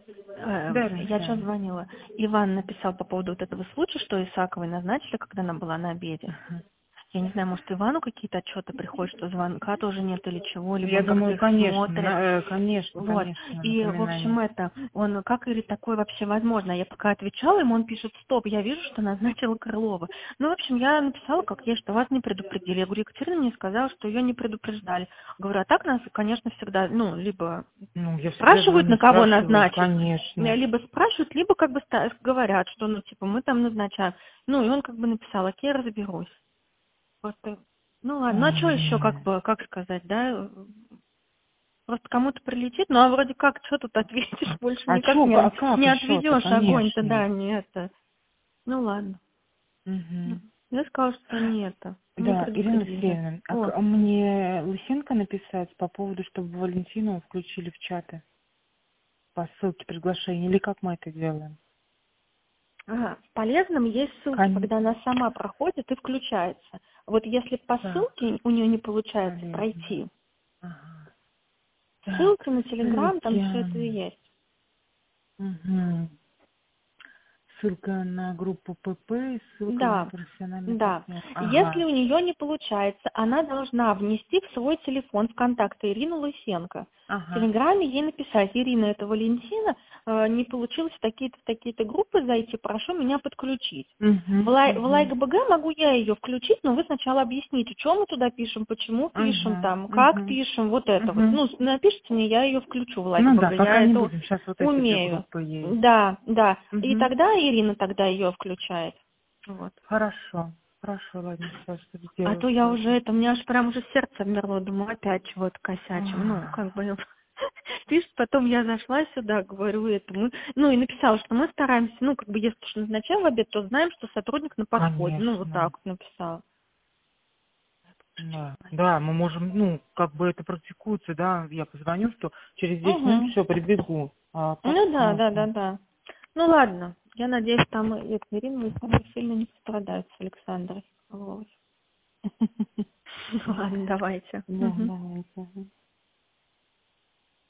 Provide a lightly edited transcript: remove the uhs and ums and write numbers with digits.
Да, Я что звонила? Иван написал по поводу вот этого случая, что Исаковой назначили, когда она была на обеде. Я не знаю, может, Ивану какие-то отчеты приходят, что звонка тоже нет или чего, либо я он как-то думаю, их конечно, смотрит. конечно, Вот. И, в общем, напоминание. он, как говорит, такое вообще возможно? Я пока отвечала ему, он пишет, стоп, я вижу, что назначила Крылова. Ну, в общем, я написала, как есть, что вас не предупредили. Я говорю, Екатерина мне сказала, что ее не предупреждали. Говорю, а так нас, конечно, всегда, либо Ну, я всегда спрашивают, звоню, на кого спрашиваю, назначить, конечно. либо спрашивают, либо как бы говорят, что, мы там назначаем. Ну, и он как бы написал, окей, разберусь. Просто, ладно, ну а что еще, как сказать, да? Просто кому-то прилетит, ну а вроде как, что тут ответишь, больше А никак чё, не, а как не еще-то, отведешь огонь-то, конечно. да, не это. Ну ладно. Угу. Я сказала, что не это, не Да, Ирина предупредили. Алексеевна, О, а мне Лысенко написать по поводу, чтобы Валентину включили в чаты по ссылке приглашения, или как мы это делаем? ага. В полезном есть ссылки, когда она сама проходит и включается. Вот если по Так, ссылке у нее не получается полезно. пройти, Ага. Так, ссылки на Телеграм, там все ссылки. это и есть. Угу. Ссылка на группу ПП и ссылка на Да, профессиональный да. партнер. Если Ага. у нее не получается, она должна внести в свой телефон в контакты Ирину Лысенко. В Ага. Телеграме ей написать: Ирина, это Валентина, не получилось в такие-то группы зайти, прошу меня подключить. В Угу, угу. ЛайГБГ могу я ее включить, но вы сначала объясните, что мы туда пишем, почему пишем, Ага. там, как Угу. пишем, вот это вот. Угу. Напишите мне, я ее включу в Ну да, ЛайГБГ, пока я не это будем. Сейчас вот эти две умею. группы есть. Да, да. И Угу. тогда Ирина тогда ее включает. Вот. Хорошо. Хорошо, ладно, сейчас А сделаю то я все уже это. у меня аж прям уже сердце обмерло, думаю, опять чего-то косячим. Как бы, пишет, потом я зашла сюда, говорю это, и написала, что мы стараемся, как бы, если уж назначаем в обед, то знаем, что сотрудник на подходе. Вот Конечно. так вот написала. Да. Да, мы можем, как бы это практикуется, да, я позвоню, что через 10 минут Угу. все, прибегу. А так Ну да, да, да, смысл? да. Ну ладно, я надеюсь, там Ирина сильно не пострадает с Александрой. Вот. Ладно, давайте. Да, Мгм. давайте.